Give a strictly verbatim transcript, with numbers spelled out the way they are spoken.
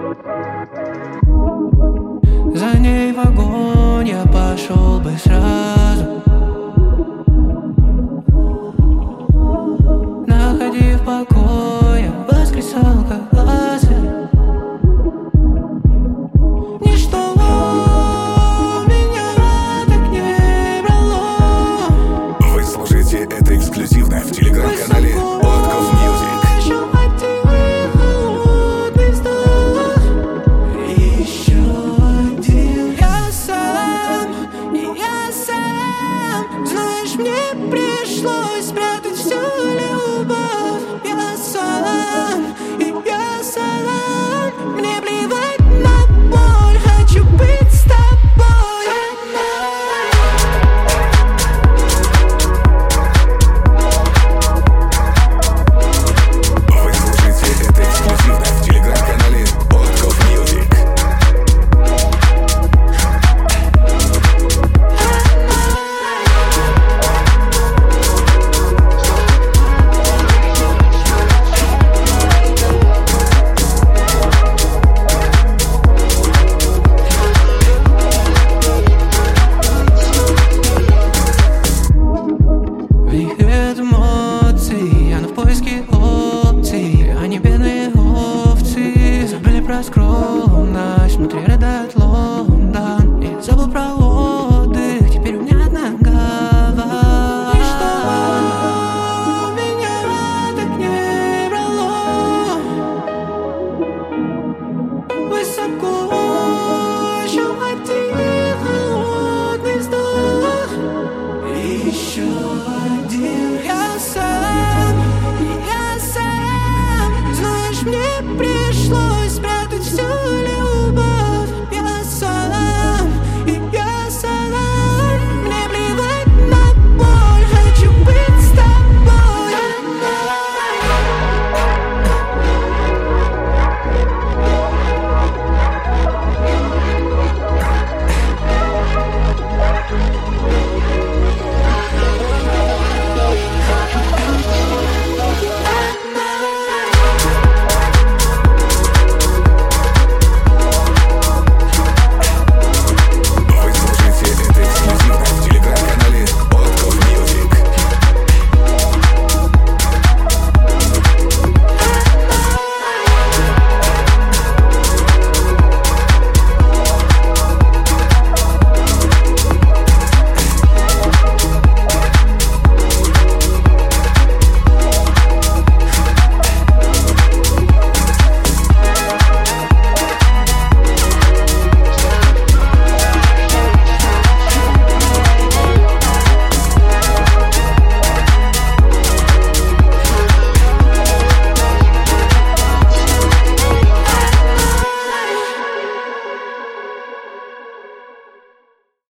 За ней в огонь я пошел бы сразу, находив покой, я воскресал как лазарь. Ничто меня так не брало. Вы слушаете это эксклюзивно в телеграм-канале Подков Мьюзик. Мне пришлось спрятать всю любовь. Я сам, и я сам. Мне плевать на боль, хочу быть с тобой. Вы слушаете это эксклюзивно в телеграм-канале Подков Мьюзик. Вихрит эмоций, я на поиске опций. Они бедные овцы, забыли про скроп.